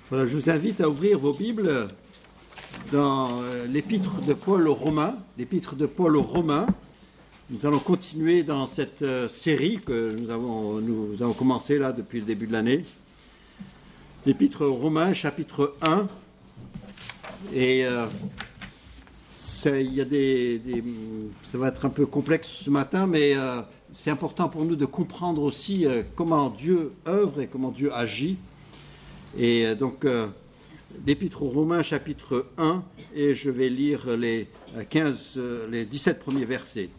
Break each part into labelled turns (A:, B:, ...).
A: Voilà, je vous invite à ouvrir vos Bibles dans l'épître de Paul aux Romains. L'épître de Paul aux Romains. Nous allons continuer dans cette série que nous avons commencé là depuis le début de l'année. L'épître aux Romains, chapitre 1. Et ça va être un peu complexe ce matin, mais c'est important pour nous de comprendre aussi comment Dieu œuvre et comment Dieu agit. Et donc, l'Épître aux Romains, chapitre 1, et je vais lire les 17 premiers versets.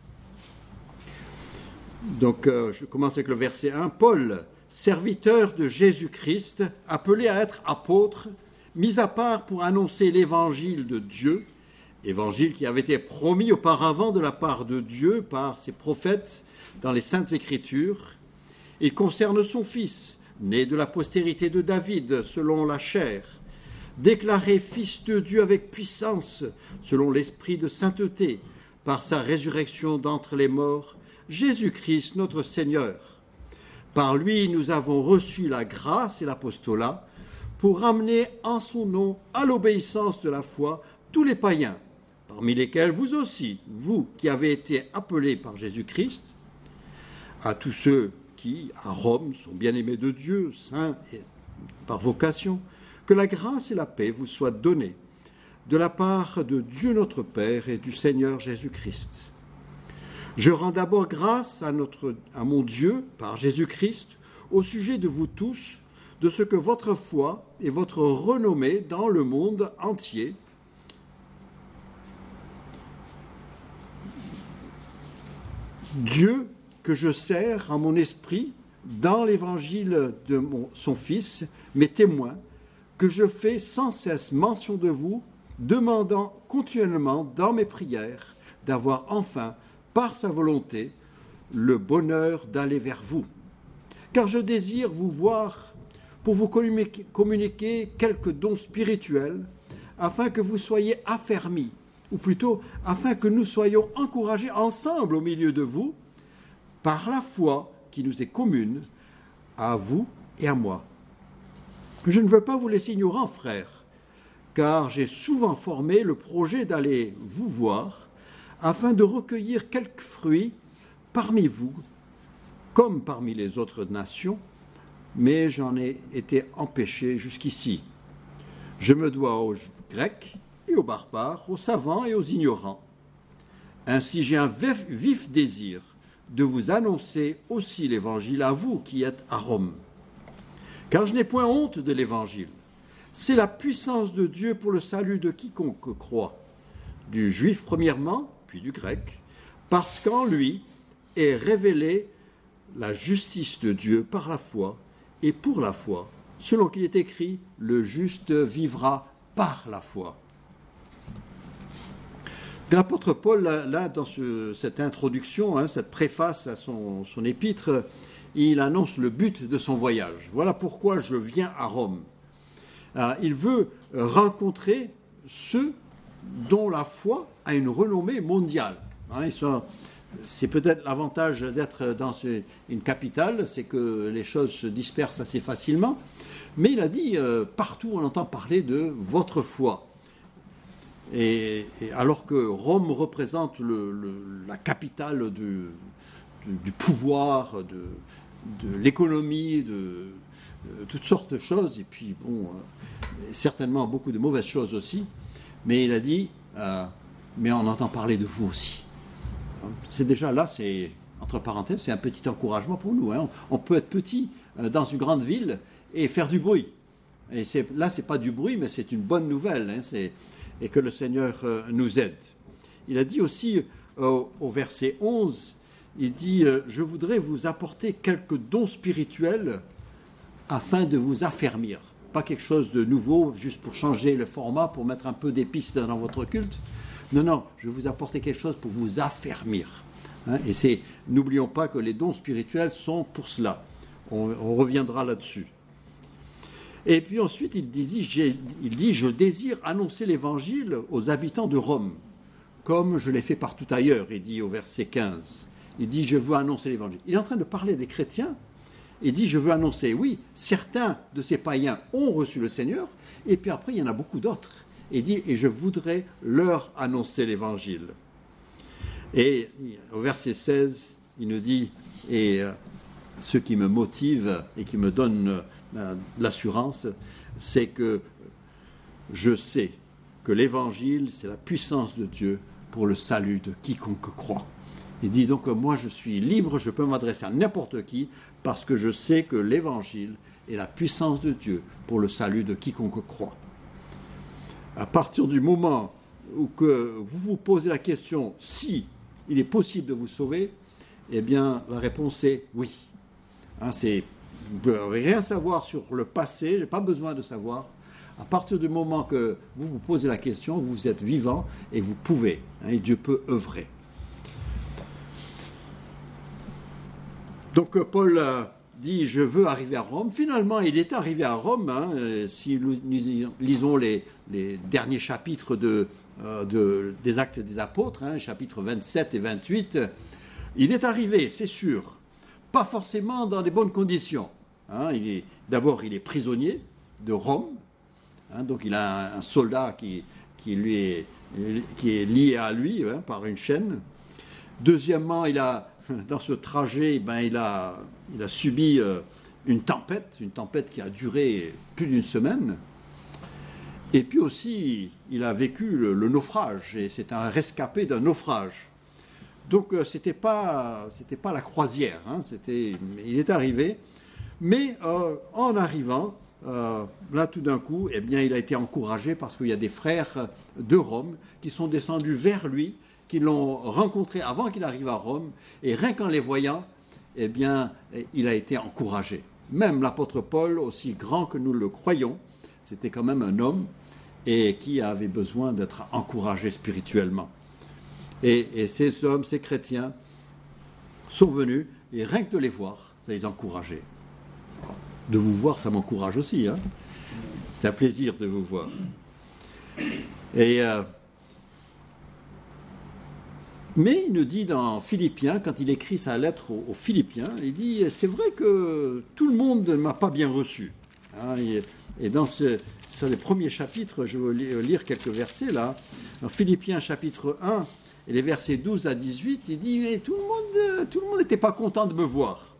A: Donc, je commence avec le verset 1. Paul, serviteur de Jésus-Christ, appelé à être apôtre, mis à part pour annoncer l'évangile de Dieu, évangile qui avait été promis auparavant de la part de Dieu par ses prophètes dans les Saintes Écritures. Il concerne son Fils, né de la postérité de David, selon la chair, déclaré Fils de Dieu avec puissance, selon l'esprit de sainteté, par sa résurrection d'entre les morts, Jésus-Christ notre Seigneur. Par lui, nous avons reçu la grâce et l'apostolat pour ramener en son nom à l'obéissance de la foi tous les païens, parmi lesquels vous aussi, vous qui avez été appelés par Jésus-Christ, à tous ceux qui, à Rome, sont bien-aimés de Dieu, saints et par vocation, que la grâce et la paix vous soient données de la part de Dieu notre Père et du Seigneur Jésus-Christ. Je rends d'abord grâce à mon Dieu, par Jésus-Christ, au sujet de vous tous, de ce que votre foi et votre renommée dans le monde entier Dieu que je sers en mon esprit dans l'évangile de son Fils, mes témoins, que je fais sans cesse mention de vous, demandant continuellement dans mes prières d'avoir enfin, par sa volonté, le bonheur d'aller vers vous. Car je désire vous voir pour vous communiquer quelques dons spirituels, afin que vous soyez affermis, ou plutôt afin que nous soyons encouragés ensemble au milieu de vous, par la foi qui nous est commune, à vous et à moi. Je ne veux pas vous laisser ignorants, frères, car j'ai souvent formé le projet d'aller vous voir, afin de recueillir quelques fruits parmi vous, comme parmi les autres nations, mais j'en ai été empêché jusqu'ici. Je me dois aux Grecs et aux barbares, aux savants et aux ignorants. Ainsi j'ai un vif désir de vous annoncer aussi l'Évangile à vous qui êtes à Rome. Car je n'ai point honte de l'Évangile. C'est la puissance de Dieu pour le salut de quiconque croit, du juif premièrement, puis du grec, parce qu'en lui est révélée la justice de Dieu par la foi et pour la foi, selon qu'il est écrit, le juste vivra par la foi. L'apôtre Paul, là, dans cette introduction, cette préface à son épître, il annonce le but de son voyage. Voilà pourquoi je viens à Rome. Il veut rencontrer ceux dont la foi a une renommée mondiale. C'est peut-être l'avantage d'être dans une capitale, c'est que les choses se dispersent assez facilement. Mais il a dit, partout on entend parler de votre foi. Et alors que Rome représente la capitale du pouvoir, de l'économie, de toutes sortes de choses, et puis certainement beaucoup de mauvaises choses aussi, mais il a dit, mais on entend parler de vous aussi. C'est déjà là, c'est, entre parenthèses, c'est un petit encouragement pour nous. On peut être petit dans une grande ville et faire du bruit. Et là, ce n'est pas du bruit, mais c'est une bonne nouvelle. Et que le Seigneur nous aide. Il a dit aussi au verset 11, il dit « Je voudrais vous apporter quelques dons spirituels afin de vous affermir ». Pas quelque chose de nouveau, juste pour changer le format, pour mettre un peu d'épices dans votre culte. Non, je vais vous apporter quelque chose pour vous affermir. Et n'oublions pas que les dons spirituels sont pour cela. On reviendra là-dessus. Et puis ensuite, il dit, je désire annoncer l'évangile aux habitants de Rome, comme je l'ai fait partout ailleurs, il dit au verset 15. Il dit, je veux annoncer l'évangile. Il est en train de parler des chrétiens, et dit, je veux annoncer. Oui, certains de ces païens ont reçu le Seigneur, et puis après, il y en a beaucoup d'autres. Et dit, et je voudrais leur annoncer l'évangile. Et au verset 16, il nous dit, et ce qui me motive et qui me donne l'assurance, c'est que je sais que l'évangile, c'est la puissance de Dieu pour le salut de quiconque croit. Il dit donc, moi je suis libre, je peux m'adresser à n'importe qui, parce que je sais que l'évangile est la puissance de Dieu pour le salut de quiconque croit. À partir du moment où que vous vous posez la question si il est possible de vous sauver, eh bien la réponse est oui. Vous ne pouvez rien savoir sur le passé, je n'ai pas besoin de savoir. À partir du moment que vous vous posez la question, vous êtes vivant et vous pouvez, et Dieu peut œuvrer. Donc Paul dit, je veux arriver à Rome. Finalement, il est arrivé à Rome. Si nous lisons les derniers chapitres des Actes des Apôtres, les chapitres 27 et 28, il est arrivé, c'est sûr. Pas forcément dans des bonnes conditions. D'abord, il est prisonnier de Rome. Donc il a un soldat qui est lié à lui par une chaîne. Deuxièmement, dans ce trajet, il a subi une tempête qui a duré plus d'une semaine. Et puis aussi, il a vécu le naufrage, et c'est un rescapé d'un naufrage. Donc c'était pas la croisière, il est arrivé, mais en arrivant, là tout d'un coup, eh bien, il a été encouragé parce qu'il y a des frères de Rome qui sont descendus vers lui, qui l'ont rencontré avant qu'il arrive à Rome, et rien qu'en les voyant, eh bien, il a été encouragé. Même l'apôtre Paul, aussi grand que nous le croyons, c'était quand même un homme et qui avait besoin d'être encouragé spirituellement. Et ces hommes, ces chrétiens, sont venus, et rien que de les voir, ça les encourageait. De vous voir, ça m'encourage aussi. C'est un plaisir de vous voir. Mais il nous dit dans Philippiens, quand il écrit sa lettre aux Philippiens, il dit, c'est vrai que tout le monde ne m'a pas bien reçu. Et dans sur les premiers chapitres, je vais lire quelques versets là. Dans Philippiens chapitre 1, et les versets 12 à 18, il dit, mais tout le monde n'était pas content de me voir.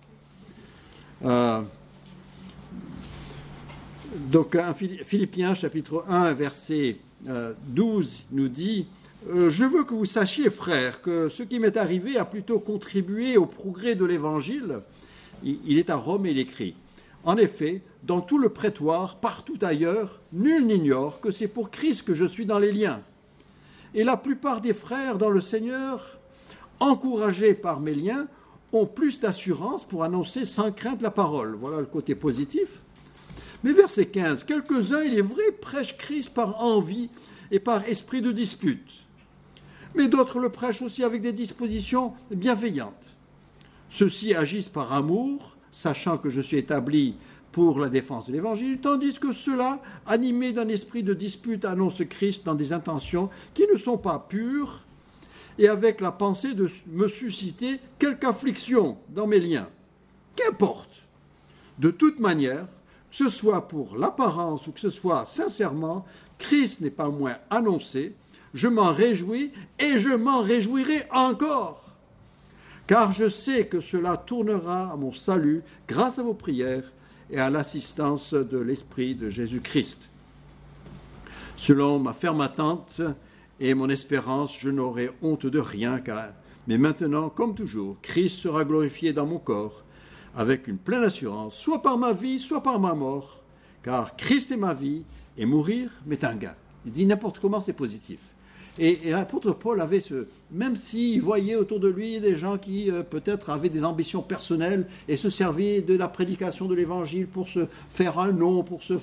A: Donc, Philippiens chapitre 1, verset 12 nous dit, je veux que vous sachiez, frères, que ce qui m'est arrivé a plutôt contribué au progrès de l'Évangile. Il est à Rome et il écrit, en effet, dans tout le prétoire, partout ailleurs, nul n'ignore que c'est pour Christ que je suis dans les liens. Et la plupart des frères dans le Seigneur, encouragés par mes liens, ont plus d'assurance pour annoncer sans crainte la parole. Voilà le côté positif. Mais verset 15, quelques-uns, il est vrai, prêchent Christ par envie et par esprit de dispute. Mais d'autres le prêchent aussi avec des dispositions bienveillantes. Ceux-ci agissent par amour, sachant que je suis établi pour la défense de l'Évangile, tandis que ceux-là, animés d'un esprit de dispute, annoncent Christ dans des intentions qui ne sont pas pures, et avec la pensée de me susciter quelque affliction dans mes liens. Qu'importe. De toute manière, que ce soit pour l'apparence ou que ce soit sincèrement, Christ n'est pas moins annoncé, je m'en réjouis et je m'en réjouirai encore. Car je sais que cela tournera à mon salut grâce à vos prières et à l'assistance de l'Esprit de Jésus-Christ. Selon ma ferme attente et mon espérance, je n'aurai honte de rien, mais maintenant, comme toujours, Christ sera glorifié dans mon corps, avec une pleine assurance, soit par ma vie, soit par ma mort, car Christ est ma vie, et mourir m'est un gain. Il dit n'importe comment, c'est positif. Et l'apôtre Paul avait même s'il voyait autour de lui des gens qui peut-être avaient des ambitions personnelles et se servaient de la prédication de l'Évangile pour se faire un nom, pour se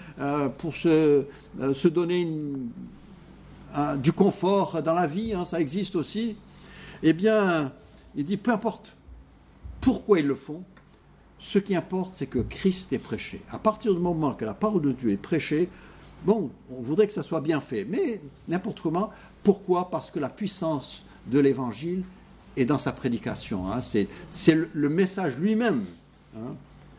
A: donner du confort dans la vie, ça existe aussi. Eh bien, il dit peu importe pourquoi ils le font, ce qui importe, c'est que Christ est prêché. À partir du moment que la parole de Dieu est prêchée, bon, on voudrait que ça soit bien fait, mais n'importe comment. Pourquoi ? Parce que la puissance de l'Évangile est dans sa prédication. C'est le message lui-même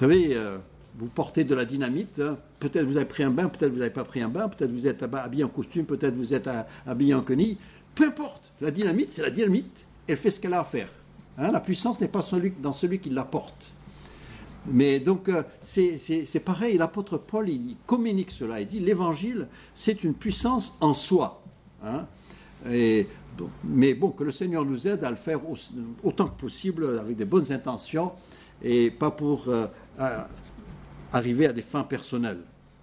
A: savez, vous portez de la dynamite, hein. Peut-être vous avez pris un bain, peut-être vous n'avez pas pris un bain, peut-être vous êtes habillé en costume, peut-être vous êtes habillé en quenille. Peu importe, la dynamite, c'est la dynamite, elle fait ce qu'elle a à faire. Hein, la puissance n'est pas dans celui qui la porte. Mais donc, c'est pareil, l'apôtre Paul, il communique cela, il dit l'évangile, c'est une puissance en soi. Hein, mais bon, que le Seigneur nous aide à le faire autant que possible, avec des bonnes intentions, et pas pour arriver à des fins personnelles.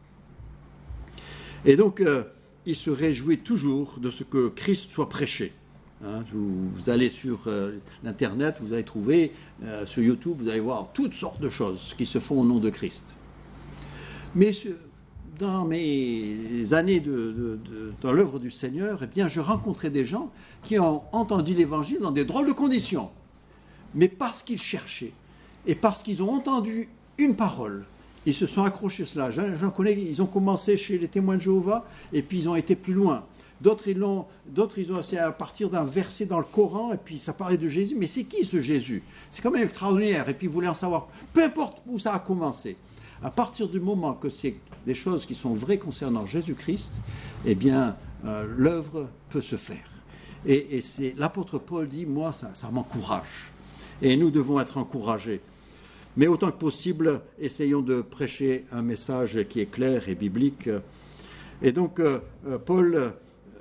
A: Et donc, il se réjouit toujours de ce que Christ soit prêché. Hein, vous allez sur l'Internet, vous allez trouver, sur YouTube, vous allez voir toutes sortes de choses qui se font au nom de Christ. Mais dans mes années dans l'œuvre du Seigneur, eh bien, je rencontrais des gens qui ont entendu l'Évangile dans des drôles de conditions. Mais parce qu'ils cherchaient, et parce qu'ils ont entendu une parole, ils se sont accrochés à cela. J'en connais, ils ont commencé chez les témoins de Jéhovah, et puis ils ont été plus loin. D'autres, ils ont essayé à partir d'un verset dans le Coran, et puis ça parlait de Jésus. Mais c'est qui ce Jésus? C'est quand même extraordinaire. Et puis ils voulaient en savoir, peu importe où ça a commencé. À partir du moment que c'est des choses qui sont vraies concernant Jésus-Christ, eh bien, l'œuvre peut se faire. Et l'apôtre Paul dit, moi, ça m'encourage. Et nous devons être encouragés. Mais autant que possible, essayons de prêcher un message qui est clair et biblique. Et donc, Paul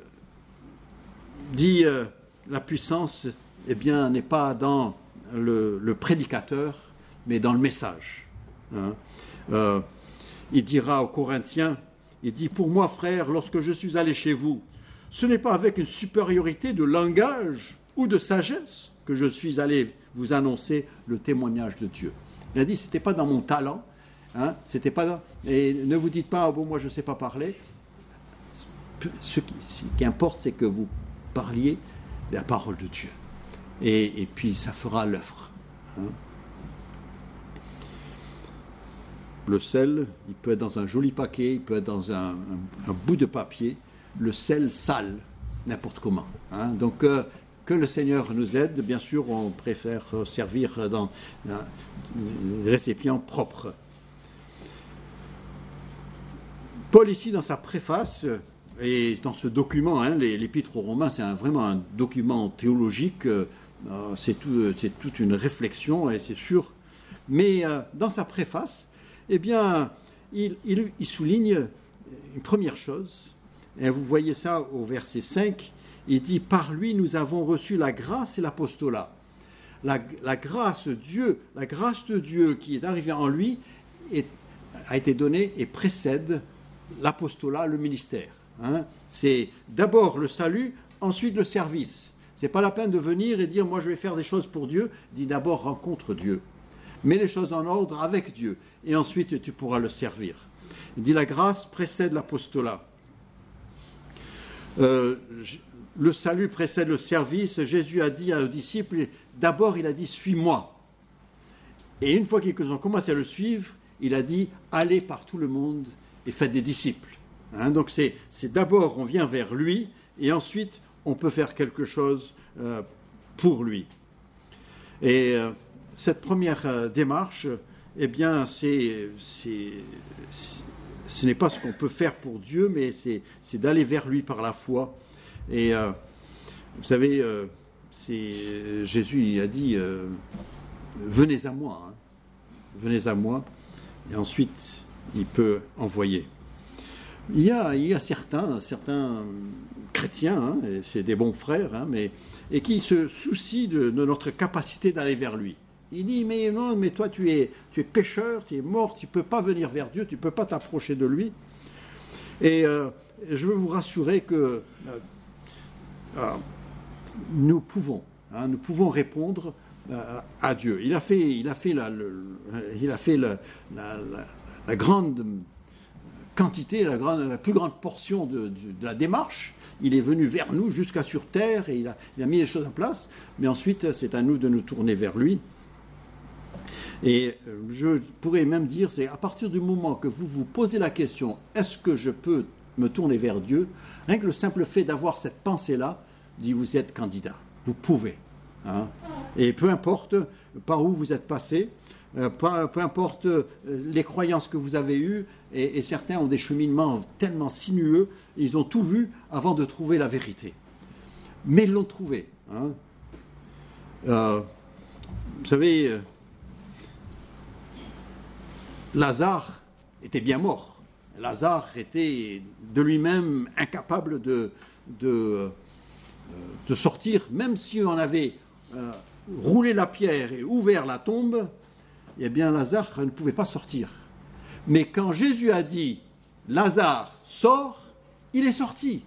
A: dit la puissance, eh bien, n'est pas dans le prédicateur, mais dans le message. Hein. Il dira aux Corinthiens, il dit, pour moi, frère, lorsque je suis allé chez vous, ce n'est pas avec une supériorité de langage ou de sagesse que je suis allé vous annoncer le témoignage de Dieu. Il a dit, ce n'était pas dans mon talent, hein, c'était pas dans... Et ne vous dites pas, bon, moi je ne sais pas parler. Ce qui importe, c'est que vous parliez de la parole de Dieu. Et puis ça fera l'œuvre. Hein. Le sel, il peut être dans un joli paquet, il peut être dans un bout de papier. Le sel sale, n'importe comment. Hein. Donc, que le Seigneur nous aide. Bien sûr, on préfère servir dans des récipients propres. Paul, ici, dans sa préface, et dans ce document, hein, l'Épître aux Romains, c'est vraiment un document théologique, c'est toute une réflexion, et c'est sûr. Mais dans sa préface, eh bien, il souligne une première chose, et vous voyez ça au verset 5, il dit « Par lui, nous avons reçu la grâce et l'apostolat ». La grâce de Dieu qui est arrivée en lui a été donnée et précède l'apostolat, le ministère. Hein. C'est d'abord le salut, ensuite le service. Ce n'est pas la peine de venir et dire « moi je vais faire des choses pour Dieu ». Dis d'abord rencontre Dieu. Mets les choses en ordre avec Dieu et ensuite tu pourras le servir. Il dit la grâce précède l'apostolat. Le salut précède le service. Jésus a dit aux disciples, d'abord il a dit « suis-moi ». Et une fois qu'ils ont commencé à le suivre, il a dit « allez par tout le monde et faites des disciples ». Hein, donc c'est d'abord on vient vers lui et ensuite on peut faire quelque chose pour lui. Et cette première démarche, eh bien, ce n'est pas ce qu'on peut faire pour Dieu, mais c'est d'aller vers lui par la foi. Et vous savez, Jésus il a dit venez à moi, hein, venez à moi, et ensuite il peut envoyer. Il y a certains chrétiens, hein, et c'est des bons frères, hein, et qui se soucient de notre capacité d'aller vers lui. Il dit, mais non, mais toi tu es pécheur, tu es mort, tu ne peux pas venir vers Dieu, tu ne peux pas t'approcher de lui. Et je veux vous rassurer que nous pouvons répondre à Dieu. Il a fait la grande quantité, la plus grande portion de la démarche. Il est venu vers nous jusqu'à sur terre et il a mis les choses en place. Mais ensuite, c'est à nous de nous tourner vers lui. Et je pourrais même dire, c'est à partir du moment que vous vous posez la question, est-ce que je peux me tourner vers Dieu? Rien que le simple fait d'avoir cette pensée-là, dit vous êtes candidat, vous pouvez. Hein. Et peu importe par où vous êtes passé, peu importe les croyances que vous avez eues, et certains ont des cheminements tellement sinueux, ils ont tout vu avant de trouver la vérité. Mais ils l'ont trouvé. Hein. Vous savez, Lazare était bien mort. Lazare était de lui-même incapable de sortir, même si on avait roulé la pierre et ouvert la tombe, eh bien Lazare ne pouvait pas sortir. Mais quand Jésus a dit « Lazare, sors », il est sorti.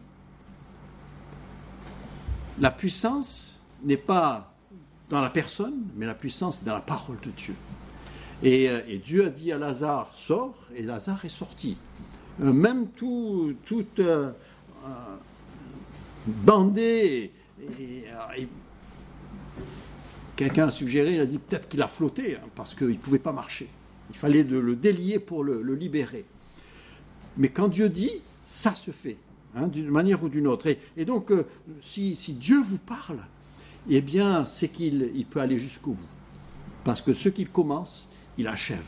A: La puissance n'est pas dans la personne, mais la puissance est dans la parole de Dieu. Et Dieu a dit à Lazare, sors, et Lazare est sorti. Même tout bandé, et quelqu'un a suggéré, il a dit peut-être qu'il a flotté, hein, parce qu'il ne pouvait pas marcher. Il fallait le délier pour le libérer. Mais quand Dieu dit, ça se fait, hein, d'une manière ou d'une autre. Et donc, si Dieu vous parle, eh bien, c'est qu'il peut aller jusqu'au bout. Parce que ce qu'il commence, il achève.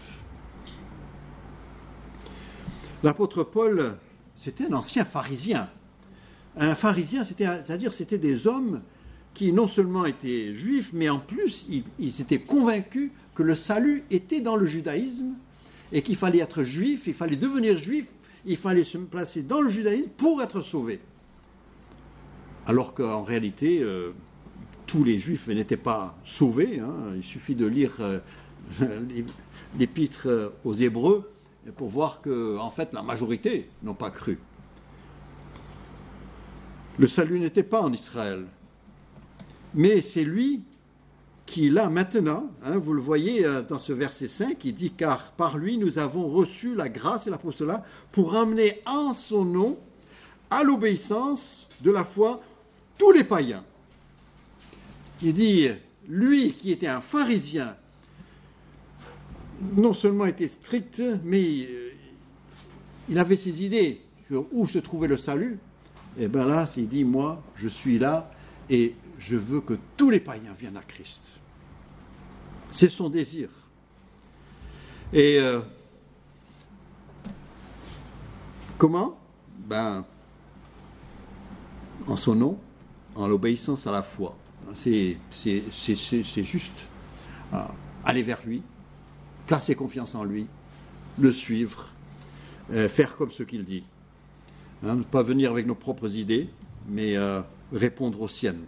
A: L'apôtre Paul, c'était un ancien pharisien. Un pharisien, c'est-à-dire c'était des hommes qui non seulement étaient juifs, mais en plus, ils étaient convaincus que le salut était dans le judaïsme et qu'il fallait être juif, il fallait devenir juif, il fallait se placer dans le judaïsme pour être sauvé. Alors qu'en réalité, tous les juifs n'étaient pas sauvés. Hein. Il suffit de lire l'épître aux Hébreux pour voir que, en fait, la majorité n'ont pas cru. Le salut n'était pas en Israël. Mais c'est lui qui, là, maintenant, hein, vous le voyez dans ce verset 5, il dit « Car par lui, nous avons reçu la grâce et l'apostolat pour amener en son nom à l'obéissance de la foi tous les païens. » Il dit « Lui qui était un pharisien, non seulement était strict, mais il avait ses idées sur où se trouvait le salut. » Et bien là, il dit « Moi, je suis là et je veux que tous les païens viennent à Christ. » C'est son désir. Et comment ? Ben, en son nom, en l'obéissance à la foi. C'est juste aller vers lui, placer confiance en lui, le suivre, faire comme ce qu'il dit. Hein, ne pas venir avec nos propres idées, mais répondre aux siennes.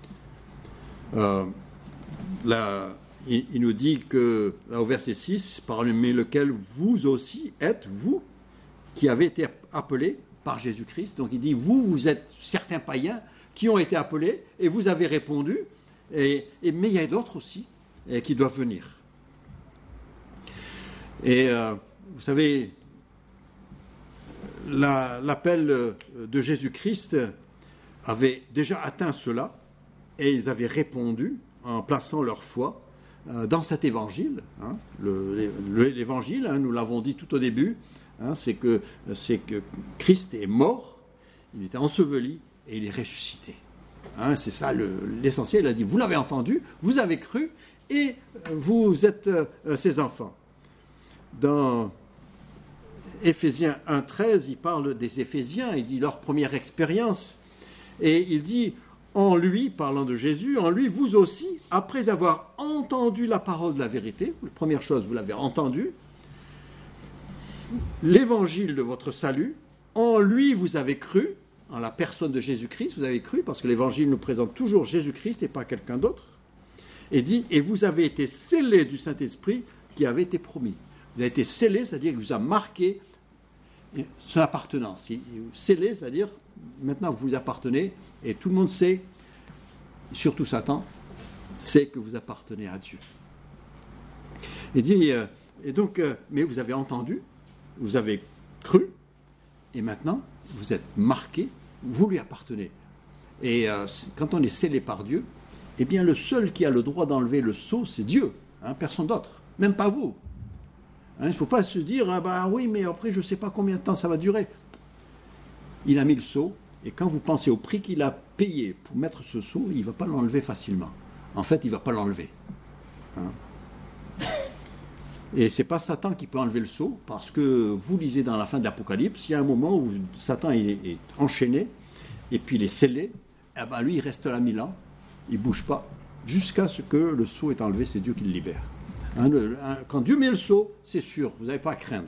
A: Il nous dit que, là au verset 6, parmi lequel vous aussi êtes, vous, qui avez été appelés par Jésus-Christ. Donc il dit, vous êtes certains païens qui ont été appelés, et vous avez répondu, mais il y a d'autres aussi qui doivent venir. Et vous savez, l'appel de Jésus-Christ avait déjà atteint cela, et ils avaient répondu en plaçant leur foi dans cet évangile. Hein. L'évangile, hein, nous l'avons dit tout au début, hein, c'est que Christ est mort, il était enseveli et il est ressuscité. Hein, c'est ça l'essentiel. Il a dit, vous l'avez entendu, vous avez cru et vous êtes ses enfants. Dans Éphésiens 1,13, il parle des Éphésiens, il dit leur première expérience, et il dit, en lui, parlant de Jésus, en lui, vous aussi, après avoir entendu la parole de la vérité, la première chose, vous l'avez entendu, l'évangile de votre salut, en lui, vous avez cru, en la personne de Jésus-Christ, vous avez cru, parce que l'évangile nous présente toujours Jésus-Christ et pas quelqu'un d'autre, et dit, et vous avez été scellés du Saint-Esprit qui avait été promis. Vous avez été scellés, c'est-à-dire qu'il vous a marqué son appartenance. Scellé, c'est-à-dire, maintenant vous appartenez, et tout le monde sait, surtout Satan, sait que vous appartenez à Dieu. Il dit, et donc, mais vous avez entendu, vous avez cru, et maintenant, vous êtes marqué, vous lui appartenez. Et quand on est scellé par Dieu, eh bien, le seul qui a le droit d'enlever le sceau, c'est Dieu, hein, personne d'autre, même pas vous. Hein, il ne faut pas se dire, ah bah oui, mais après, je ne sais pas combien de temps ça va durer. Il a mis le sceau, et quand vous pensez au prix qu'il a payé pour mettre ce sceau, il ne va pas l'enlever facilement. En fait, il ne va pas l'enlever. Hein. Et ce n'est pas Satan qui peut enlever le sceau, parce que vous lisez dans la fin de l'Apocalypse, il y a un moment où Satan est enchaîné, et puis il est scellé, et ben lui il reste là 1000 ans, il ne bouge pas, jusqu'à ce que le sceau est enlevé, c'est Dieu qui le libère. Quand Dieu met le sceau, c'est sûr, vous n'avez pas à craindre.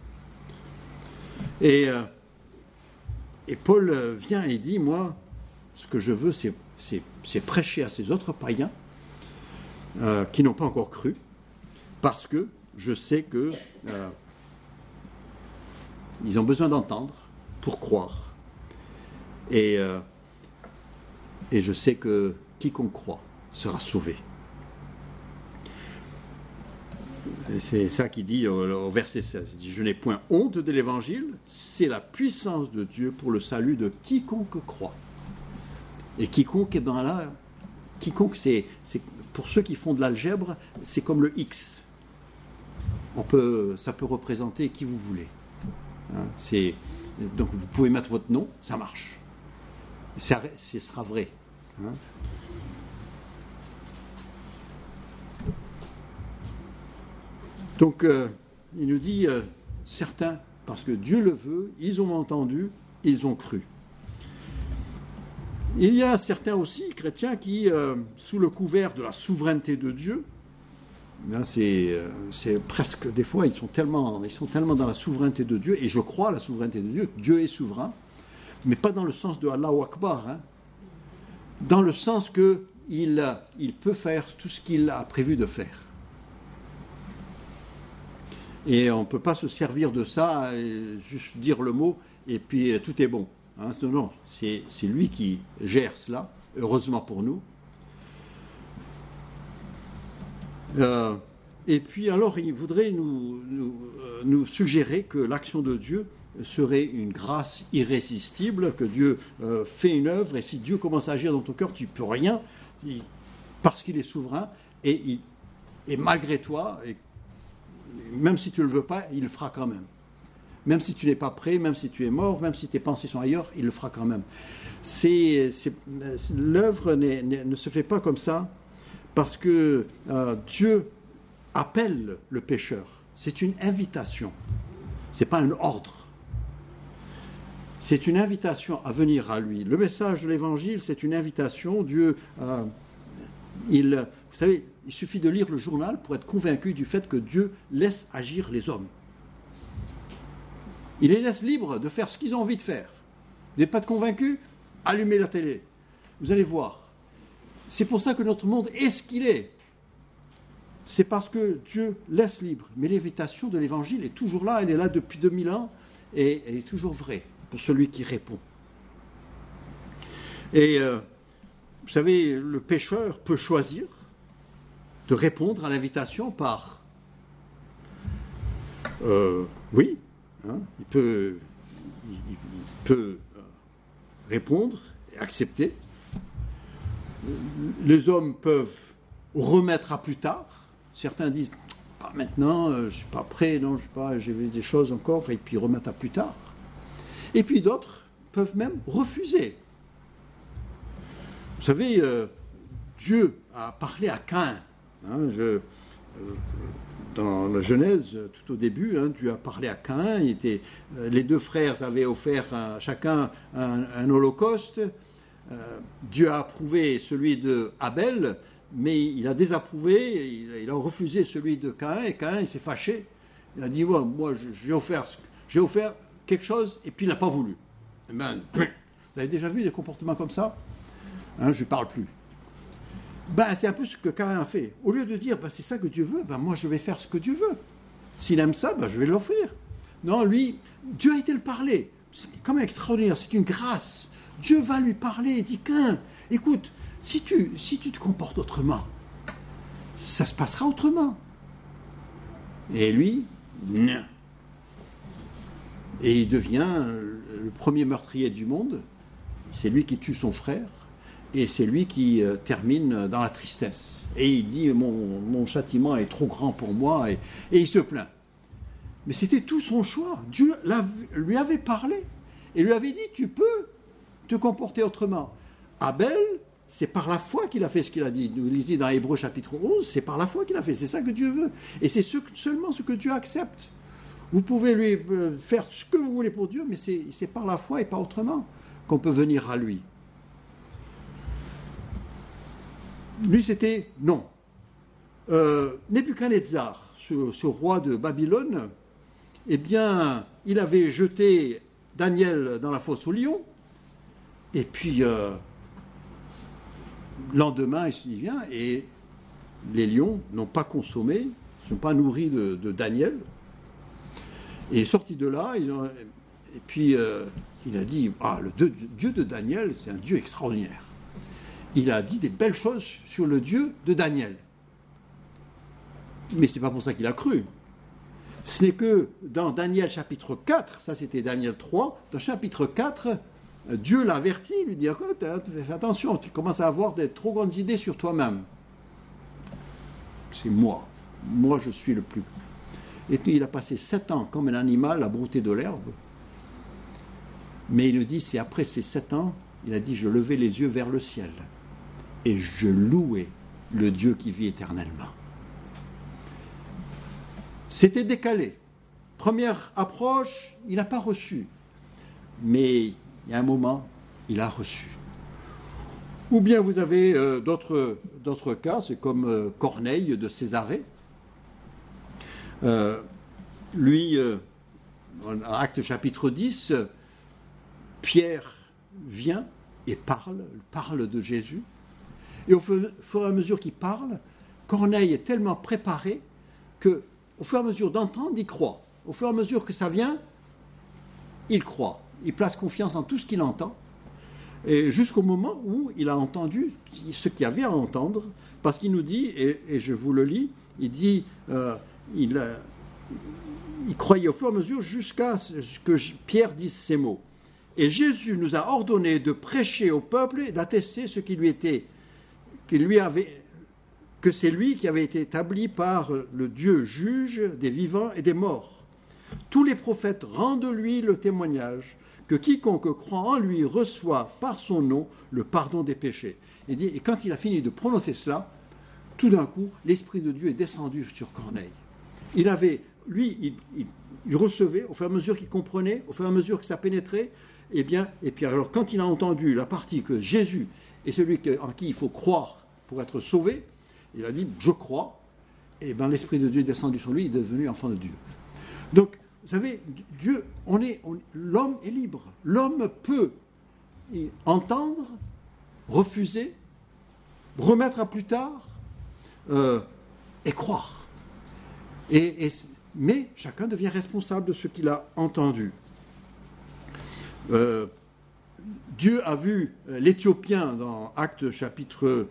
A: Et Paul vient et dit, moi, ce que je veux, c'est prêcher à ces autres païens qui n'ont pas encore cru, parce que je sais que ils ont besoin d'entendre pour croire. Et je sais que quiconque croit sera sauvé. Et c'est ça qu'il dit au verset 16. Il dit, je n'ai point honte de l'évangile, c'est la puissance de Dieu pour le salut de quiconque croit. Et quiconque, eh ben là, quiconque, c'est pour ceux qui font de l'algèbre, c'est comme le X. Ça peut représenter qui vous voulez. Donc vous pouvez mettre votre nom, ça marche. Ce sera vrai. Donc il nous dit, certains, parce que Dieu le veut, ils ont entendu, ils ont cru. Il y a certains aussi, chrétiens, qui, sous le couvert de la souveraineté de Dieu, c'est presque, des fois, ils sont tellement dans la souveraineté de Dieu, et je crois à la souveraineté de Dieu, Dieu est souverain, mais pas dans le sens de Allahu Akbar, dans le sens qu'il peut faire tout ce qu'il a prévu de faire. Et on ne peut pas se servir de ça, et juste dire le mot, et puis tout est bon. Non, c'est lui qui gère cela, heureusement pour nous. Et puis alors, il voudrait nous suggérer que l'action de Dieu serait une grâce irrésistible, que Dieu fait une œuvre, et si Dieu commence à agir dans ton cœur, tu ne peux rien, parce qu'il est souverain, et malgré toi, et même si tu ne le veux pas, il le fera quand même. Même si tu n'es pas prêt, même si tu es mort, même si tes pensées sont ailleurs, il le fera quand même. L'œuvre ne se fait pas comme ça, parce que Dieu appelle le pécheur. C'est une invitation. Ce n'est pas un ordre. C'est une invitation à venir à lui. Le message de l'Évangile, c'est une invitation. Dieu, vous savez, il suffit de lire le journal pour être convaincu du fait que Dieu laisse agir les hommes. Il les laisse libres de faire ce qu'ils ont envie de faire. Vous n'êtes pas convaincus? Allumez la télé. Vous allez voir. C'est pour ça que notre monde est ce qu'il est. C'est parce que Dieu laisse libre. Mais l'invitation de l'Évangile est toujours là. Elle est là depuis 2000 ans et elle est toujours vraie pour celui qui répond. Et vous savez, le pécheur peut choisir de répondre à l'invitation par oui. Il peut répondre et accepter. Les hommes peuvent remettre à plus tard. Certains disent, pas maintenant, je ne suis pas prêt, non, j'ai des choses encore, et puis remettre à plus tard. Et puis d'autres peuvent même refuser. Vous savez, Dieu a parlé à Caïn. Dans la Genèse, tout au début, Dieu a parlé à Caïn. Les deux frères avaient offert chacun un holocauste. Dieu a approuvé celui de Abel, mais il a désapprouvé, il a refusé celui de Caïn, et Caïn il s'est fâché. Il a dit, moi j'ai offert quelque chose, et puis il n'a pas voulu. Vous avez déjà vu des comportements comme ça? Je ne parle plus. C'est un peu ce que Caïn a fait. Au lieu de dire, c'est ça que Dieu veut, moi je vais faire ce que Dieu veut. S'il aime ça, je vais l'offrir. Non, lui, Dieu a été le parler. C'est quand même extraordinaire, c'est une grâce. Dieu va lui parler et dit, Caïn, écoute, si tu te comportes autrement, ça se passera autrement. Et lui, non. Et il devient le premier meurtrier du monde. C'est lui qui tue son frère. Et c'est lui qui termine dans la tristesse. Et il dit, mon châtiment est trop grand pour moi, et il se plaint. Mais c'était tout son choix. Dieu lui avait parlé, et lui avait dit, tu peux te comporter autrement. Abel c'est par la foi qu'il a fait ce qu'il a dit. Vous lisez dans Hébreux chapitre 11, c'est par la foi qu'il a fait. C'est ça que Dieu veut. Et c'est seulement ce que Dieu accepte. Vous pouvez lui faire ce que vous voulez pour Dieu, mais c'est par la foi et pas autrement qu'on peut venir à lui. Lui, c'était non. Nebuchadnezzar, ce roi de Babylone, eh bien, il avait jeté Daniel dans la fosse aux lions, et puis lendemain, il vient, et les lions n'ont pas consommé, ne sont pas nourris de Daniel. Et il est sorti de là, et puis il a dit, le Dieu de Daniel, c'est un Dieu extraordinaire. Il a dit des belles choses sur le Dieu de Daniel. Mais ce n'est pas pour ça qu'il a cru. Ce n'est que dans Daniel chapitre 4, ça c'était Daniel 3, dans chapitre 4, Dieu l'avertit, lui dit, écoute, fais attention, tu commences à avoir des trop grandes idées sur toi-même. C'est moi je suis le plus. Et puis il a passé 7 ans comme un animal à brouter de l'herbe. Mais il nous dit, c'est après ces 7 ans, il a dit, je levais les yeux vers le ciel et je louais le Dieu qui vit éternellement. C'était décalé. Première approche, il n'a pas reçu. Mais il y a un moment, il a reçu. Ou bien vous avez d'autres cas, c'est comme Corneille de Césarée. Lui, en Actes chapitre 10, Pierre vient et parle de Jésus. Et au fur et à mesure qu'il parle, Corneille est tellement préparé qu'au fur et à mesure d'entendre, il croit. Au fur et à mesure que ça vient, il croit. Il place confiance en tout ce qu'il entend. Et jusqu'au moment où il a entendu ce qu'il y avait à entendre, parce qu'il nous dit, et je vous le lis, il dit, il croyait au fur et à mesure jusqu'à ce que Pierre dise ces mots. Et Jésus nous a ordonné de prêcher au peuple et d'attester ce que c'est lui qui avait été établi par le Dieu juge des vivants et des morts. Tous les prophètes rendent de lui le témoignage que quiconque croit en lui reçoit par son nom le pardon des péchés. Et quand il a fini de prononcer cela, tout d'un coup, l'Esprit de Dieu est descendu sur Corneille. Il recevait, au fur et à mesure qu'il comprenait, au fur et à mesure que ça pénétrait, et puis alors quand il a entendu la partie que Jésus est celui en qui il faut croire pour être sauvé, il a dit, je crois, et bien l'Esprit de Dieu est descendu sur lui, il est devenu enfant de Dieu. Donc, vous savez, Dieu, l'homme est libre. L'homme peut entendre, refuser, remettre à plus tard, et croire. Mais chacun devient responsable de ce qu'il a entendu. Dieu a vu l'Éthiopien dans Actes chapitre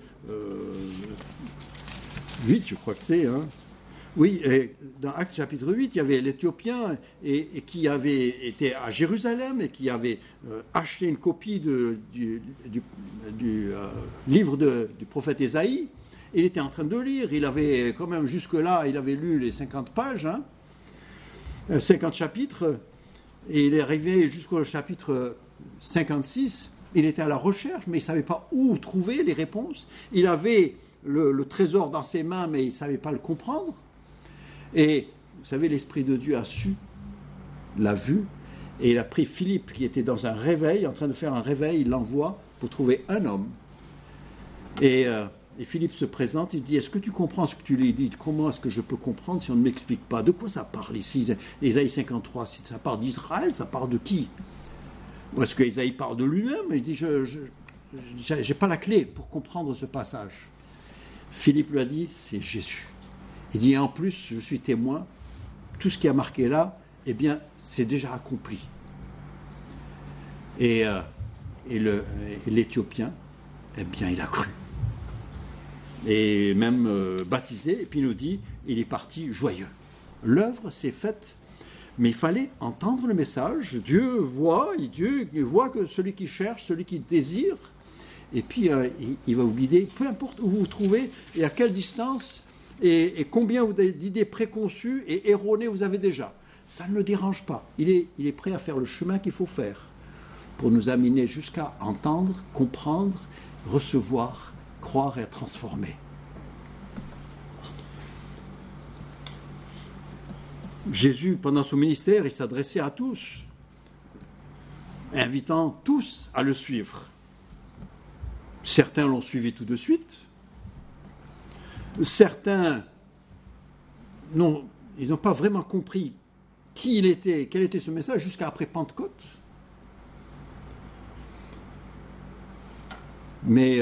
A: 8, je crois que c'est. Oui, et dans Actes chapitre 8, il y avait l'Éthiopien et qui avait été à Jérusalem et qui avait acheté une copie du livre du prophète Ésaïe. Il était en train de lire, il avait quand même jusque-là, il avait lu les 50 pages, 50 chapitres, et il est arrivé jusqu'au chapitre 56, il était à la recherche, mais il ne savait pas où trouver les réponses. Il avait le trésor dans ses mains, mais il ne savait pas le comprendre. Et vous savez, l'Esprit de Dieu a su, l'a vu, et il a pris Philippe, qui était dans un réveil, en train de faire un réveil, il l'envoie pour trouver un homme. Et Philippe se présente, il dit, est-ce que tu comprends ce que tu lui dis? Comment est-ce que je peux comprendre si on ne m'explique pas? De quoi ça parle ici? Ésaïe 53, ça parle d'Israël, ça parle de qui? Ou est-ce qu'Ésaïe parle de lui-même? Il dit, je n'ai pas la clé pour comprendre ce passage. Philippe lui a dit, c'est Jésus. Il dit, en plus, je suis témoin, tout ce qui a marqué là, eh bien, c'est déjà accompli. Et l'Éthiopien, eh bien, il a cru. Et même baptisé, et puis il nous dit, il est parti joyeux. L'œuvre s'est faite, mais il fallait entendre le message. Dieu voit que celui qui cherche, celui qui désire, et puis il va vous guider, peu importe où vous vous trouvez et à quelle distance, et combien d'idées préconçues et erronées vous avez déjà. Ça ne le dérange pas. Il est prêt à faire le chemin qu'il faut faire pour nous amener jusqu'à entendre, comprendre recevoir, croire et être transformé. Jésus, pendant son ministère, il s'adressait à tous, invitant tous à le suivre. Certains l'ont suivi tout de suite. Certains ils n'ont pas vraiment compris qui il était, quel était ce message jusqu'à après Pentecôte. Mais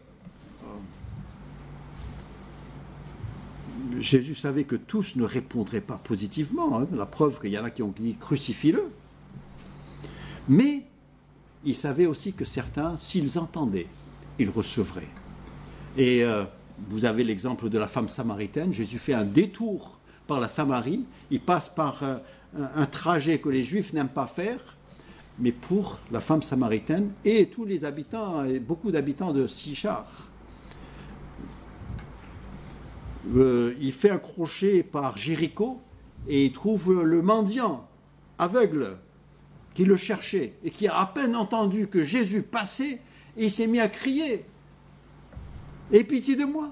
A: Jésus savait que tous ne répondraient pas positivement. Hein. La preuve qu'il y en a qui ont dit « crucifie-le ». Mais il savait aussi que certains, s'ils entendaient, ils recevraient. Et vous avez l'exemple de la femme samaritaine. Jésus fait un détour par la Samarie. Il passe par un trajet que les Juifs n'aiment pas faire. Mais pour la femme samaritaine et tous les habitants, et beaucoup d'habitants de Sychar. Il fait un crochet par Jéricho et il trouve le mendiant aveugle qui le cherchait et qui a à peine entendu que Jésus passait et il s'est mis à crier « Aie pitié de moi !»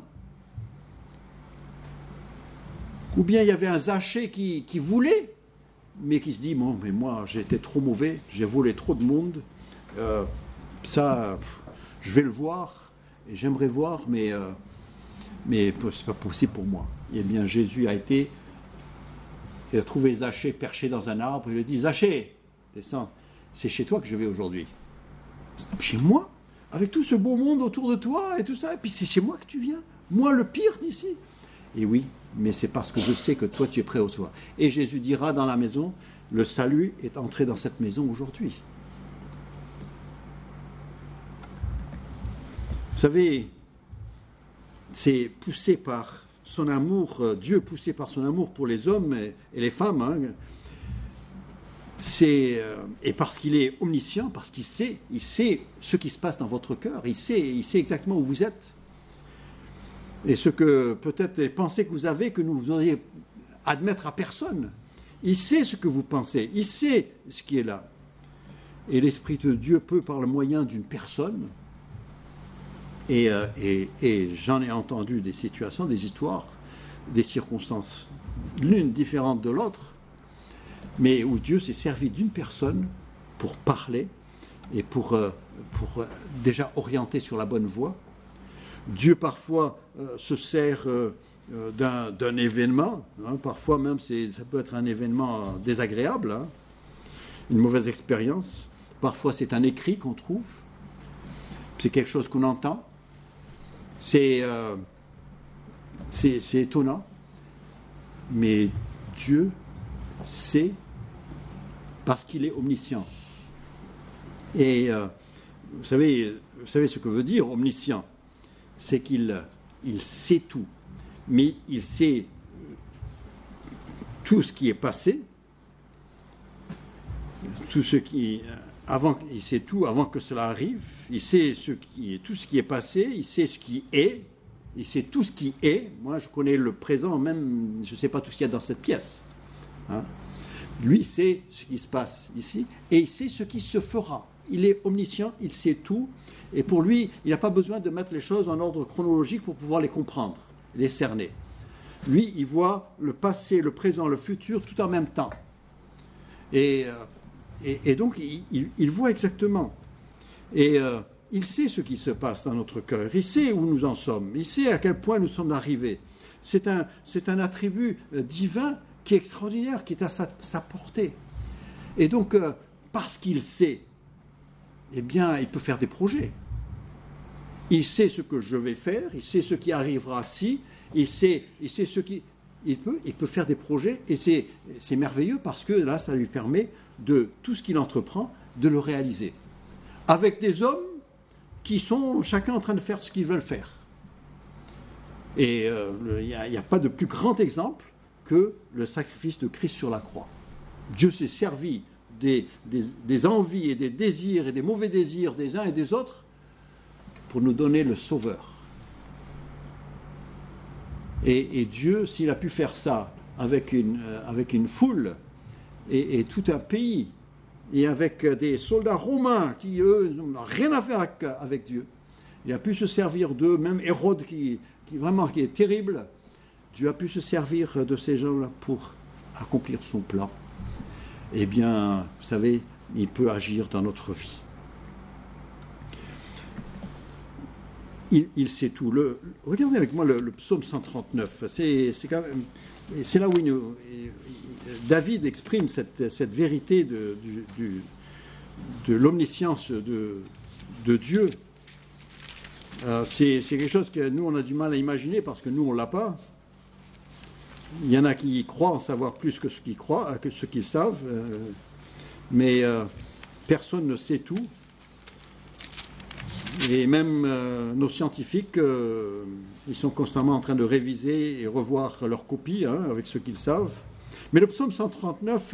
A: Ou bien il y avait un Zachée qui voulait, mais qui se dit « Bon, mais moi j'étais trop mauvais, j'ai volé trop de monde, ça je vais le voir et j'aimerais voir, mais c'est pas possible pour moi. » Et bien Jésus il a trouvé Zachée perché dans un arbre, il lui a dit « Zachée, descends, c'est chez toi que je vais aujourd'hui. » « Chez moi ? Avec tout ce beau monde autour de toi et tout ça, et puis c'est chez moi que tu viens ? Moi le pire d'ici ? Et oui, mais c'est parce que je sais que toi tu es prêt au soir. Et Jésus dira dans la maison, le salut est entré dans cette maison aujourd'hui. Vous savez, c'est poussé par son amour, Dieu poussé par son amour pour les hommes et les femmes, hein, et parce qu'il est omniscient, parce qu'il sait ce qui se passe dans votre cœur, il sait exactement où vous êtes. Et ce que peut-être les pensées que vous avez, que vous auriez admettre à personne. Il sait ce que vous pensez, il sait ce qui est là. Et l'Esprit de Dieu peut, par le moyen d'une personne, et j'en ai entendu des situations, des histoires, des circonstances, l'une différente de l'autre, mais où Dieu s'est servi d'une personne pour parler et pour déjà orienter sur la bonne voie. Dieu parfois se sert d'un événement, hein, parfois même ça peut être un événement désagréable, hein, une mauvaise expérience. Parfois c'est un écrit qu'on trouve, c'est quelque chose qu'on entend, c'est étonnant, mais Dieu sait parce qu'il est omniscient. Et vous savez ce que veut dire omniscient, c'est qu'il sait tout, mais il sait tout ce qui est passé, tout ce qui il sait tout avant que cela arrive, il sait tout ce qui est passé, il sait ce qui est, il sait tout ce qui est. Moi, je connais le présent, même je ne sais pas tout ce qu'il y a dans cette pièce. Hein. Lui, il sait ce qui se passe ici, et il sait ce qui se fera. Il est omniscient, il sait tout, et pour lui, il n'a pas besoin de mettre les choses en ordre chronologique pour pouvoir les comprendre, les cerner. Lui, il voit le passé, le présent, le futur, tout en même temps. Et donc, il voit exactement. Et il sait ce qui se passe dans notre cœur, il sait où nous en sommes, il sait à quel point nous sommes arrivés. C'est un attribut divin qui est extraordinaire, qui est à sa portée. Et donc, parce qu'il sait, eh bien, il peut faire des projets. Il sait ce que je vais faire, il sait ce qui arrivera si, il sait ce qui... Il peut faire des projets, et c'est merveilleux parce que là, ça lui permet de tout ce qu'il entreprend, de le réaliser. Avec des hommes qui sont chacun en train de faire ce qu'ils veulent faire. Et il n'y a pas de plus grand exemple que le sacrifice de Christ sur la croix. Dieu s'est servi des envies et des désirs et des mauvais désirs des uns et des autres pour nous donner le Sauveur. Et Dieu, s'il a pu faire ça avec une foule et tout un pays, et avec des soldats romains qui, eux, n'ont rien à faire avec Dieu, il a pu se servir d'eux, même Hérode qui est terrible, Dieu a pu se servir de ces gens-là pour accomplir son plan. Eh bien, vous savez, il peut agir dans notre vie. Il sait tout. Regardez avec moi le psaume 139. C'est là où David exprime cette vérité de l'omniscience de Dieu. C'est quelque chose que nous, on a du mal à imaginer parce que nous, on ne l'a pas. Il y en a qui croient en savoir plus que ce qu'ils savent, mais personne ne sait tout. Et même nos scientifiques, ils sont constamment en train de réviser et revoir leurs copies avec ce qu'ils savent. Mais le psaume 139,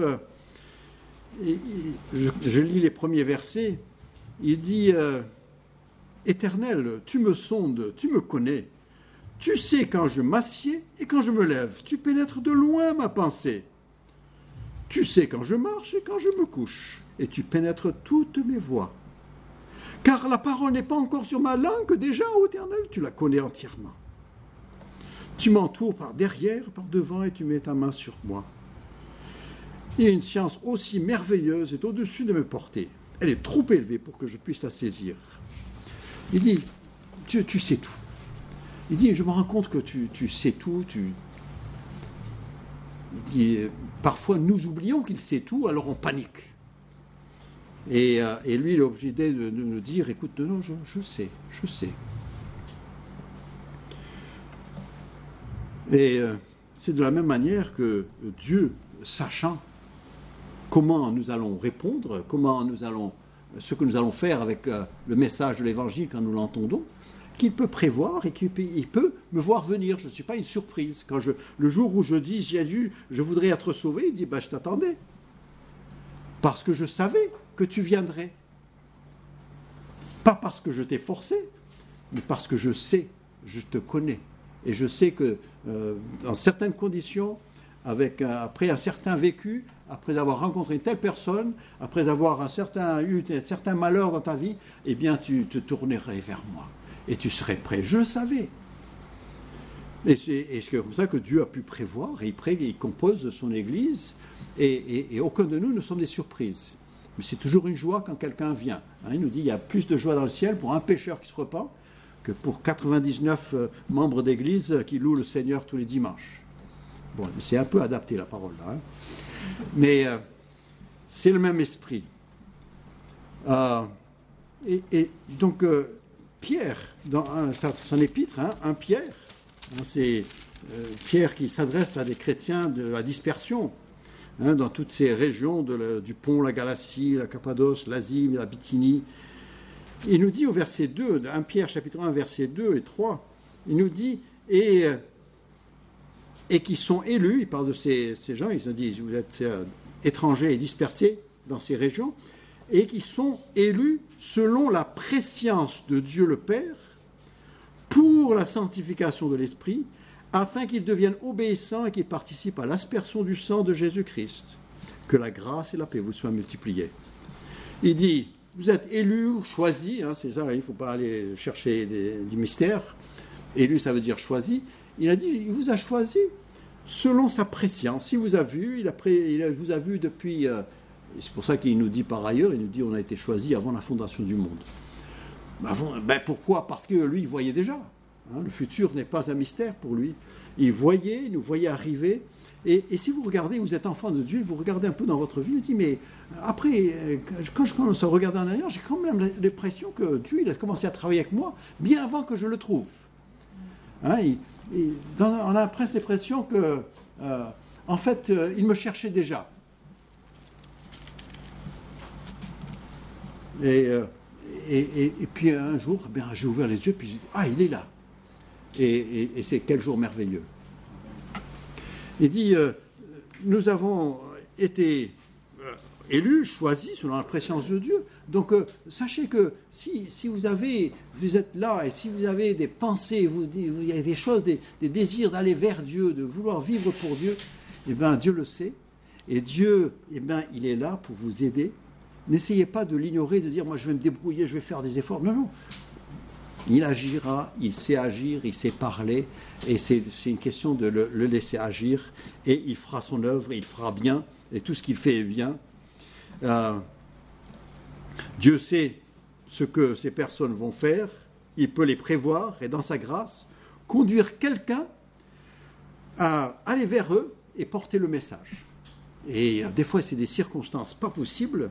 A: je lis les premiers versets, il dit « Éternel, tu me sondes, tu me connais. Tu sais quand je m'assieds et quand je me lève. Tu pénètres de loin ma pensée. Tu sais quand je marche et quand je me couche. Et tu pénètres toutes mes voies. Car la parole n'est pas encore sur ma langue, déjà, ô Éternel, tu la connais entièrement. Tu m'entoures par derrière, par devant, et tu mets ta main sur moi. Et une science aussi merveilleuse est au-dessus de mes portées. Elle est trop élevée pour que je puisse la saisir. Il dit, tu sais tout. Il dit, je me rends compte que tu sais tout. Il dit, parfois nous oublions qu'il sait tout, alors on panique. Et lui, il est obligé de nous dire, écoute, non, je sais. Et c'est de la même manière que Dieu, sachant comment nous allons répondre, ce que nous allons faire avec le message de l'Évangile quand nous l'entendons, qu'il peut prévoir et qu'il peut me voir venir. Je ne suis pas une surprise. Le jour où je dis, Jésus, je voudrais être sauvé, il dit, je t'attendais. Parce que je savais que tu viendrais. Pas parce que je t'ai forcé, mais parce que je sais, je te connais. Et je sais que dans certaines conditions, après un certain vécu, après avoir rencontré une telle personne, après avoir eu un certain malheur dans ta vie, eh bien tu te tournerais vers moi. Et tu serais prêt. Je le savais. Et c'est comme ça que Dieu a pu prévoir, et il compose son Église, et aucun de nous ne sommes des surprises. Mais c'est toujours une joie quand quelqu'un vient. Il nous dit qu'il y a plus de joie dans le ciel pour un pécheur qui se repent que pour 99 membres d'Église qui louent le Seigneur tous les dimanches. Bon, c'est un peu adapté la parole là. Mais c'est le même esprit. Et donc, Pierre, dans son épître, 1 Pierre, c'est Pierre qui s'adresse à des chrétiens de la dispersion, dans toutes ces régions du Pont, la Galatie, la Cappadoce, l'Asie, la Bithynie. Il nous dit au verset 2, 1 Pierre chapitre 1, verset 2 et 3, il nous dit, et qui sont élus, il parle de ces gens, ils se disent, vous êtes étrangers et dispersés dans ces régions, et qui sont élus selon la prescience de Dieu le Père pour la sanctification de l'Esprit, afin qu'ils deviennent obéissants et qu'ils participent à l'aspersion du sang de Jésus-Christ. Que la grâce et la paix vous soient multipliées. Il dit, vous êtes élus, choisis, c'est ça, il ne faut pas aller chercher du mystère. Élu, ça veut dire choisi. Il a dit, il vous a choisi selon sa prescience. Il vous a vu, il vous a vu depuis... c'est pour ça qu'il nous dit par ailleurs, il nous dit on a été choisi avant la fondation du monde. Pourquoi ? Parce que lui, il voyait déjà. Le futur n'est pas un mystère pour lui. Il nous voyait arriver. Et si vous regardez, vous êtes enfant de Dieu, vous regardez un peu dans votre vie, vous dites, mais après, quand je commence à regarder en arrière, j'ai quand même l'impression que Dieu, il a commencé à travailler avec moi bien avant que je le trouve. On a presque l'impression que, en fait, il me cherchait déjà. Et puis un jour, j'ai ouvert les yeux, puis j'ai dit, il est là. Et c'est quel jour merveilleux. Il dit, nous avons été élus, choisis selon la prescience de Dieu. Donc sachez que si vous êtes là, et si vous avez des pensées, il y a des choses, des désirs d'aller vers Dieu, de vouloir vivre pour Dieu, eh bien Dieu le sait. Et Dieu, il est là pour vous aider. N'essayez pas de l'ignorer, de dire, moi je vais me débrouiller, je vais faire des efforts. Non. Il agira, il sait agir, il sait parler, et c'est une question de le laisser agir, et il fera son œuvre, il fera bien, et tout ce qu'il fait est bien. Dieu sait ce que ces personnes vont faire, il peut les prévoir, et dans sa grâce, conduire quelqu'un à aller vers eux et porter le message. Et des fois, c'est des circonstances pas possibles.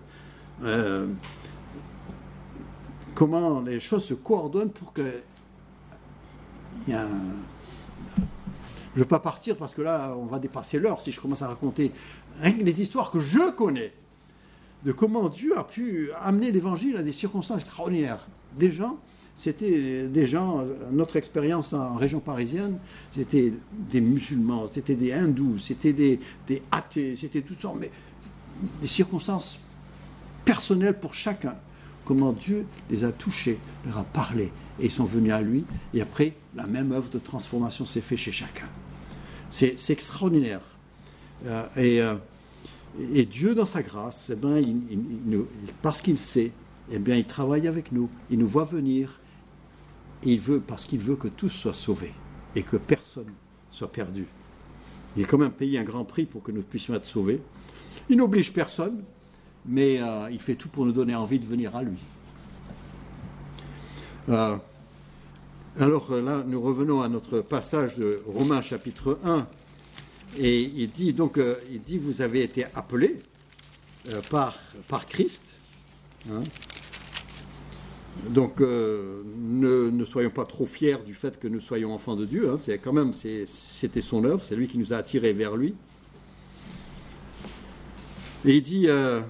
A: Comment les choses se coordonnent pour que... Je ne veux pas partir parce que là, on va dépasser l'heure si je commence à raconter les histoires que je connais de comment Dieu a pu amener l'Évangile à des circonstances extraordinaires. Notre expérience en région parisienne, c'était des musulmans, c'était des hindous, c'était des athées, c'était toutes sortes, mais des circonstances personnelles pour chacun. Comment Dieu les a touchés, leur a parlé, et ils sont venus à lui, et après, la même œuvre de transformation s'est faite chez chacun. C'est extraordinaire. Et Dieu, dans sa grâce, eh bien, parce qu'il sait, eh bien, il travaille avec nous, il nous voit venir, et parce qu'il veut que tous soient sauvés, et que personne soit perdu. Il a quand même payé un grand prix pour que nous puissions être sauvés. Il n'oblige personne, mais il fait tout pour nous donner envie de venir à lui. Alors là, nous revenons à notre passage de Romains chapitre 1, et il dit, vous avez été appelés par Christ. Hein. Donc, ne soyons pas trop fiers du fait que nous soyons enfants de Dieu. Hein. C'était son œuvre, c'est lui qui nous a attirés vers lui. Et il dit,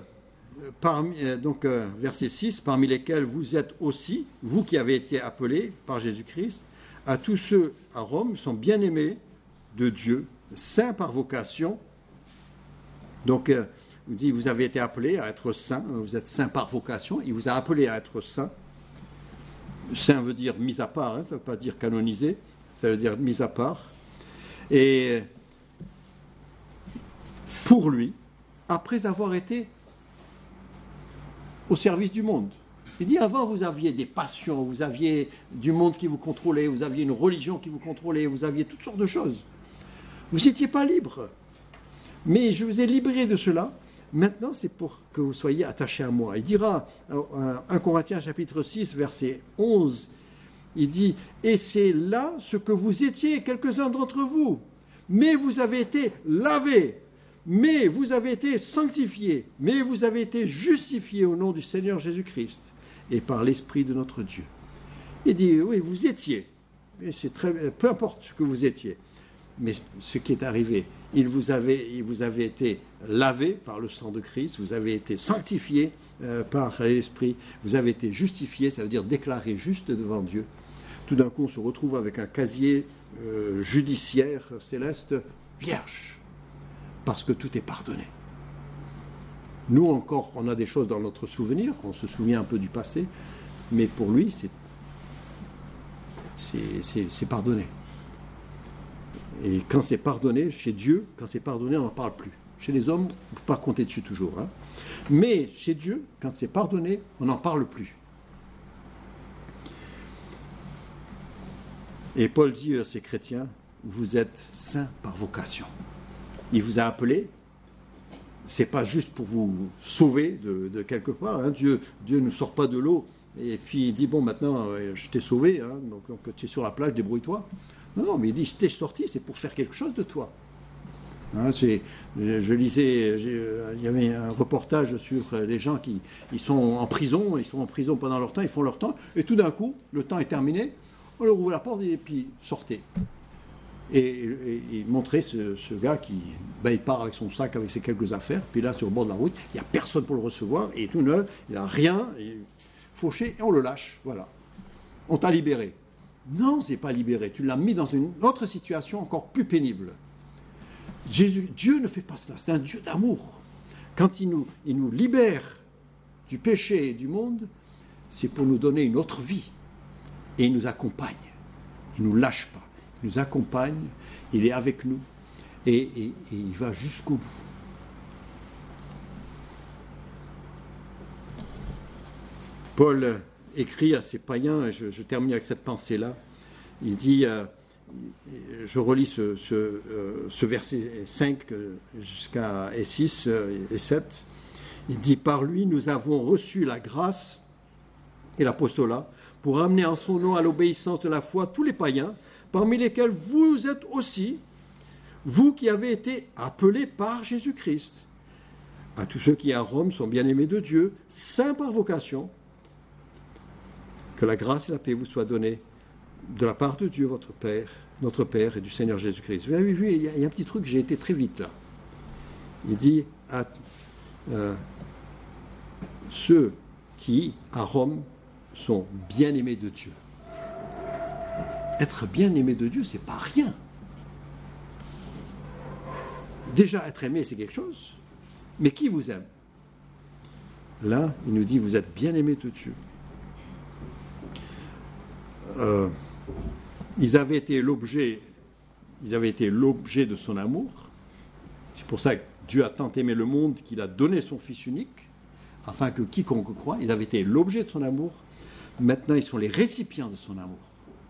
A: verset 6, parmi lesquels vous êtes aussi, vous qui avez été appelés par Jésus-Christ, à tous ceux à Rome sont bien-aimés de Dieu, saints par vocation. Donc, il dit, vous avez été appelés à être saints, vous êtes saints par vocation, il vous a appelés à être saints. Saint veut dire mis à part, hein, ça ne veut pas dire canonisé, ça veut dire mis à part. Et pour lui, après avoir été au service du monde. Il dit, avant, vous aviez des passions, vous aviez du monde qui vous contrôlait, vous aviez une religion qui vous contrôlait, vous aviez toutes sortes de choses. Vous n'étiez pas libre. Mais je vous ai libéré de cela. Maintenant, c'est pour que vous soyez attachés à moi. Il dira, 1 Corinthiens chapitre 6, verset 11, il dit, et c'est là ce que vous étiez, quelques-uns d'entre vous. Mais vous avez été lavés, mais vous avez été sanctifiés, mais vous avez été justifiés au nom du Seigneur Jésus-Christ et par l'Esprit de notre Dieu. Il dit, oui, vous étiez, et peu importe ce que vous étiez, mais ce qui est arrivé, vous avez été lavé par le sang de Christ, vous avez été sanctifié par l'Esprit, vous avez été justifié, ça veut dire déclaré juste devant Dieu. Tout d'un coup, on se retrouve avec un casier judiciaire céleste vierge, parce que tout est pardonné. Nous encore, on a des choses dans notre souvenir, on se souvient un peu du passé, mais pour lui, c'est pardonné. Et quand c'est pardonné, chez Dieu, quand c'est pardonné, on n'en parle plus. Chez les hommes, il ne faut pas compter dessus toujours. Hein. Mais chez Dieu, quand c'est pardonné, on n'en parle plus. Et Paul dit à ces chrétiens, vous êtes saints par vocation. Il vous a appelés, c'est pas juste pour vous sauver de quelque part. Hein. Dieu ne sort pas de l'eau et puis il dit, bon, maintenant, je t'ai sauvé, hein, donc tu es sur la plage, débrouille-toi. Non, mais il dit, je t'ai sorti, c'est pour faire quelque chose de toi. Hein, je lisais, il y avait un reportage sur les gens qui ils sont en prison pendant leur temps, ils font leur temps, et tout d'un coup, le temps est terminé, on leur ouvre la porte et puis sortez. Et il montrait ce gars qui, il part avec son sac, avec ses quelques affaires, puis là, sur le bord de la route, il n'y a personne pour le recevoir, et tout neuf, il n'a rien, il est fauché, et on le lâche, voilà. On t'a libéré. Non, c'est pas libéré. Tu l'as mis dans une autre situation encore plus pénible. Dieu ne fait pas cela. C'est un Dieu d'amour. Quand il nous libère du péché et du monde, c'est pour nous donner une autre vie. Et il nous accompagne. Il ne nous lâche pas. Il nous accompagne. Il est avec nous. Et il va jusqu'au bout. Paul, écrit à ces païens, et je termine avec cette pensée-là, il dit, je relis ce verset 5 jusqu'à 6 et 7, il dit, par lui nous avons reçu la grâce et l'apostolat pour amener en son nom à l'obéissance de la foi tous les païens, parmi lesquels vous êtes aussi, vous qui avez été appelés par Jésus-Christ. À tous ceux qui à Rome sont bien-aimés de Dieu, saints par vocation, que la grâce et la paix vous soient données de la part de Dieu, votre Père, notre Père et du Seigneur Jésus-Christ. Vous avez vu, il y a un petit truc, j'ai été très vite là. Il dit à ceux qui à Rome sont bien-aimés de Dieu. Être bien-aimé de Dieu, c'est pas rien. Déjà, être aimé, c'est quelque chose. Mais qui vous aime? Là, il nous dit, vous êtes bien-aimés de Dieu. Ils avaient été l'objet de son amour. C'est pour ça que Dieu a tant aimé le monde qu'il a donné son Fils unique, afin que quiconque croit, ils avaient été l'objet de son amour. Maintenant, ils sont les récipients de son amour.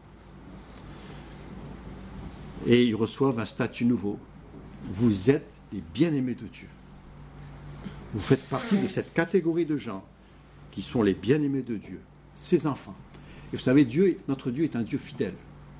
A: Et ils reçoivent un statut nouveau. Vous êtes les bien-aimés de Dieu. Vous faites partie de cette catégorie de gens qui sont les bien-aimés de Dieu, ses enfants. Et vous savez, notre Dieu est un Dieu fidèle.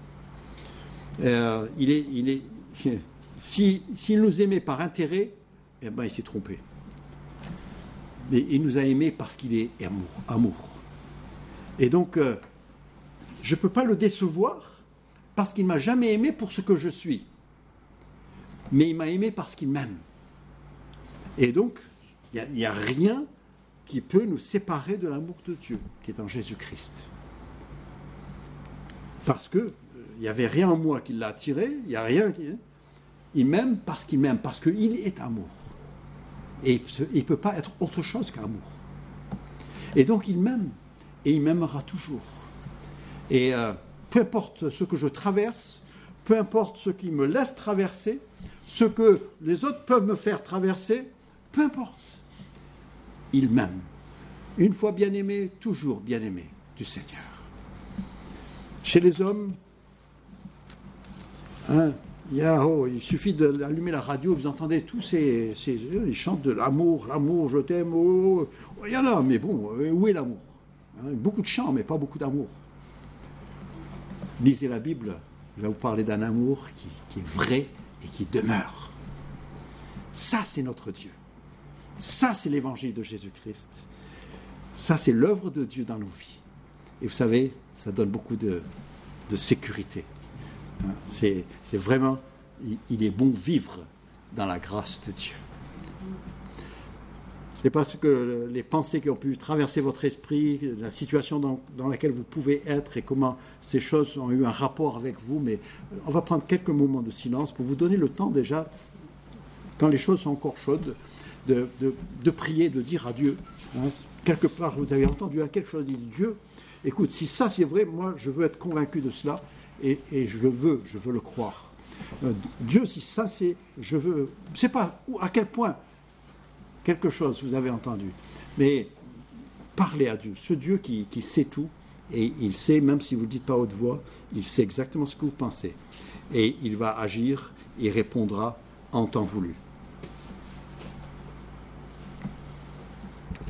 A: S'il nous aimait par intérêt, eh ben, il s'est trompé. Mais il nous a aimés parce qu'il est amour. Et donc, je ne peux pas le décevoir parce qu'il ne m'a jamais aimé pour ce que je suis. Mais il m'a aimé parce qu'il m'aime. Et donc, il n'y a rien qui peut nous séparer de l'amour de Dieu, qui est en Jésus-Christ. Parce qu'il n'y avait rien en moi qui l'a attiré, il n'y a rien qui... Il m'aime parce qu'il m'aime, parce qu'il est amour. Et il ne peut pas être autre chose qu'amour. Et donc il m'aime, et il m'aimera toujours. Et peu importe ce que je traverse, peu importe ce qui me laisse traverser, ce que les autres peuvent me faire traverser, peu importe. Il m'aime. Une fois bien-aimé, toujours bien-aimé du Seigneur. Chez les hommes, il suffit d'allumer la radio, vous entendez tous ils chantent de l'amour, je t'aime, il y en a, mais bon, où est l'amour? Beaucoup de chants, mais pas beaucoup d'amour. Lisez la Bible, il va vous parler d'un amour qui est vrai et qui demeure. Ça, c'est notre Dieu. Ça, c'est l'évangile de Jésus-Christ. Ça, c'est l'œuvre de Dieu dans nos vies. Et vous savez, ça donne beaucoup de sécurité. C'est vraiment, il est bon vivre dans la grâce de Dieu. C'est parce que les pensées qui ont pu traverser votre esprit, la situation dans laquelle vous pouvez être et comment ces choses ont eu un rapport avec vous, mais on va prendre quelques moments de silence pour vous donner le temps déjà, quand les choses sont encore chaudes, de prier, de dire à Dieu. Quelque part, vous avez entendu quelque chose, dit Dieu, écoute, si ça c'est vrai, moi je veux être convaincu de cela et je veux le croire. Dieu, si ça c'est, je veux, je ne sais pas à quel point quelque chose vous avez entendu, mais parlez à Dieu, ce Dieu qui sait tout, et il sait, même si vous ne le dites pas à haute voix, il sait exactement ce que vous pensez, et il va agir et répondra en temps voulu.